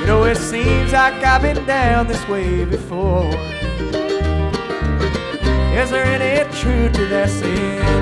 Though it seems like I've been down this way before. Is there any truth to that saying?